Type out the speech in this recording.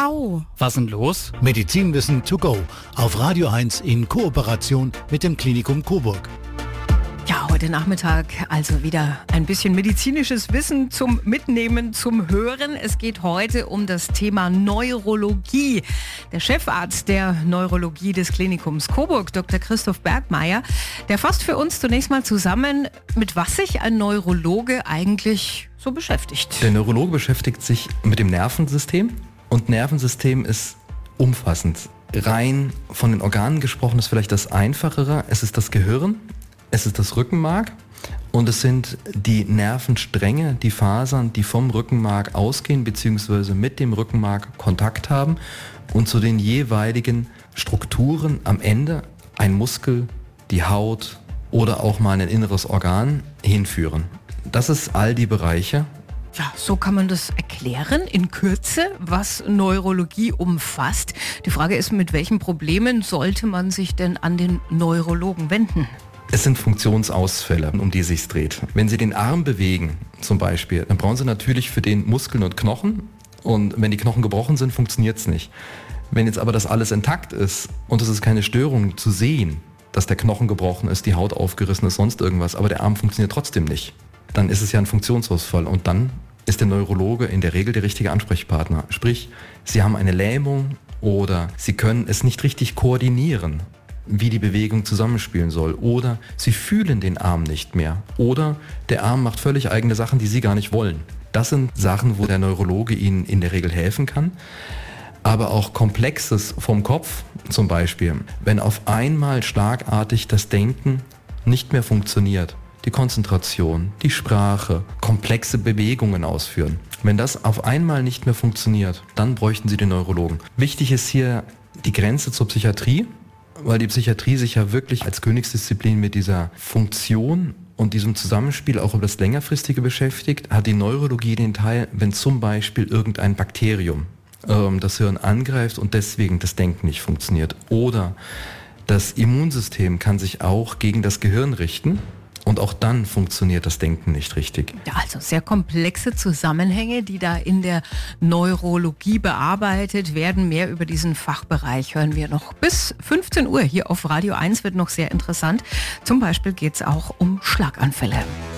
Au. Was denn los? Medizinwissen to go auf Radio 1 in Kooperation mit dem Klinikum Coburg. Ja, heute Nachmittag also wieder ein bisschen medizinisches Wissen zum Mitnehmen, zum Hören. Es geht heute um das Thema Neurologie. Der Chefarzt der Neurologie des Klinikums Coburg, Dr. Christoph Bergmeier, der fasst für uns zunächst mal zusammen, mit was sich ein Neurologe eigentlich so beschäftigt. Der Neurologe beschäftigt sich mit dem Nervensystem und Nervensystem ist umfassend. Rein von den Organen gesprochen ist vielleicht das Einfachere. Es ist das Gehirn. Es ist das Rückenmark und es sind die Nervenstränge, die Fasern, die vom Rückenmark ausgehen bzw. mit dem Rückenmark Kontakt haben und zu den jeweiligen Strukturen am Ende ein Muskel, die Haut oder auch mal ein inneres Organ hinführen. Das ist all die Bereiche. Ja, so kann man das erklären in Kürze, was Neurologie umfasst. Die Frage ist, mit welchen Problemen sollte man sich denn an den Neurologen wenden? Es sind Funktionsausfälle, um die es sich dreht. Wenn Sie den Arm bewegen, zum Beispiel, dann brauchen Sie natürlich für den Muskeln und Knochen. Und wenn die Knochen gebrochen sind, funktioniert es nicht. Wenn jetzt aber das alles intakt ist und es ist keine Störung zu sehen, dass der Knochen gebrochen ist, die Haut aufgerissen ist, sonst irgendwas, aber der Arm funktioniert trotzdem nicht, dann ist es ja ein Funktionsausfall. Und dann ist der Neurologe in der Regel der richtige Ansprechpartner. Sprich, Sie haben eine Lähmung oder Sie können es nicht richtig koordinieren, wie die Bewegung zusammenspielen soll. Oder Sie fühlen den Arm nicht mehr. Oder der Arm macht völlig eigene Sachen, die Sie gar nicht wollen. Das sind Sachen, wo der Neurologe Ihnen in der Regel helfen kann. Aber auch Komplexes vom Kopf zum Beispiel. Wenn auf einmal schlagartig das Denken nicht mehr funktioniert, die Konzentration, die Sprache, komplexe Bewegungen ausführen. Wenn das auf einmal nicht mehr funktioniert, dann bräuchten Sie den Neurologen. Wichtig ist hier die Grenze zur Psychiatrie, weil die Psychiatrie sich ja wirklich als Königsdisziplin mit dieser Funktion und diesem Zusammenspiel auch über das Längerfristige beschäftigt, hat die Neurologie den Teil, wenn zum Beispiel irgendein Bakterium das Hirn angreift und deswegen das Denken nicht funktioniert. Oder das Immunsystem kann sich auch gegen das Gehirn richten. Und auch dann funktioniert das Denken nicht richtig. Ja, also sehr komplexe Zusammenhänge, die da in der Neurologie bearbeitet werden. Mehr über diesen Fachbereich hören wir noch bis 15 Uhr hier auf Radio 1, wird noch sehr interessant. Zum Beispiel geht es auch um Schlaganfälle.